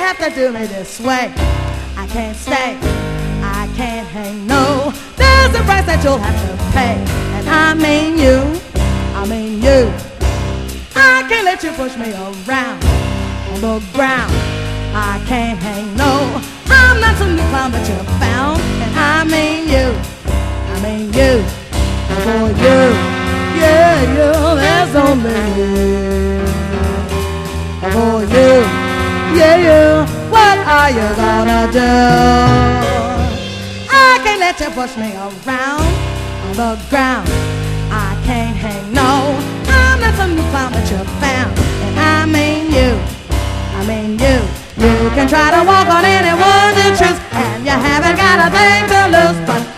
have to do me this way. I can't stay, I can't hang, no. There's a price that you'll have to pay. And I mean you, I mean you. I can't let you push me around on the ground. I can't hang, no. I'm not some new clown that you found. And I mean you, I mean you. For you, yeah, you, there's only you. For you, yeah, you, what are you gonna do? I can't let you push me around on the ground. I can't hang, no. I'm not some new clown that you found. And I mean you, I mean you. You can try to walk on anyone's shoes, and you haven't got a thing to lose, but